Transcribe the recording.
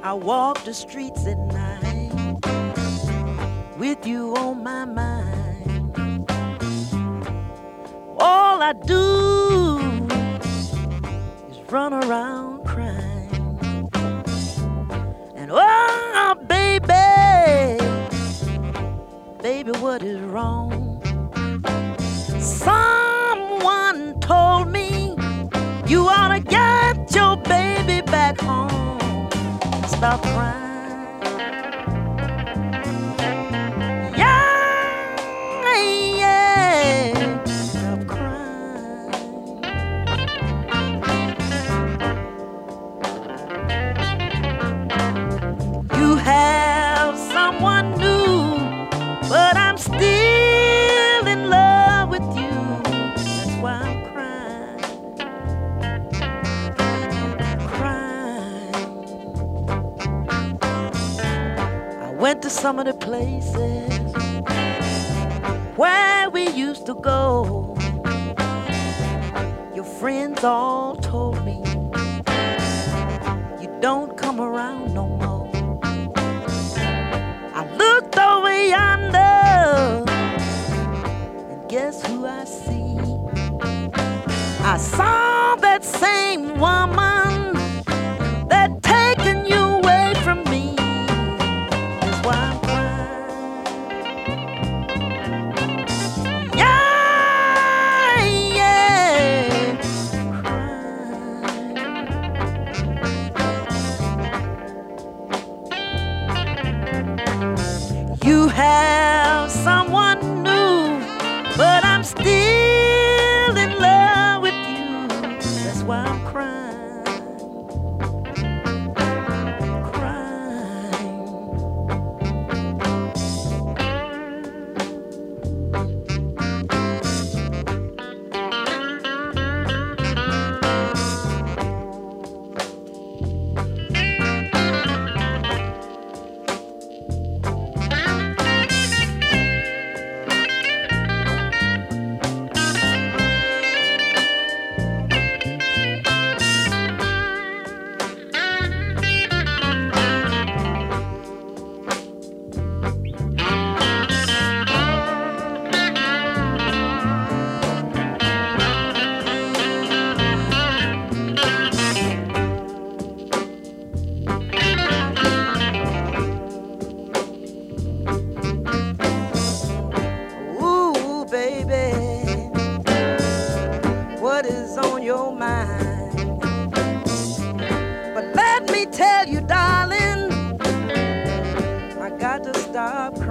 I walk the streets at night with you on my mind. All I do is run around crying. And oh, baby, baby, what is wrong? Someone told me you ought to get your baby back home. Stop crying. Yeah, yeah. Stop crying. You have someone new, but I'm still in love with you. That's why I'm went to some of the places where we used to go. Your friends all told me you don't come around no more. I looked over yonder and guess who I see? I saw that same woman that taken you away from me. I'm crying. Yeah, yeah, crying. You have someone new, but I'm still in love with you. That's why I'm crying. What is on your mind? But let me tell you, darling, I got to stop crying.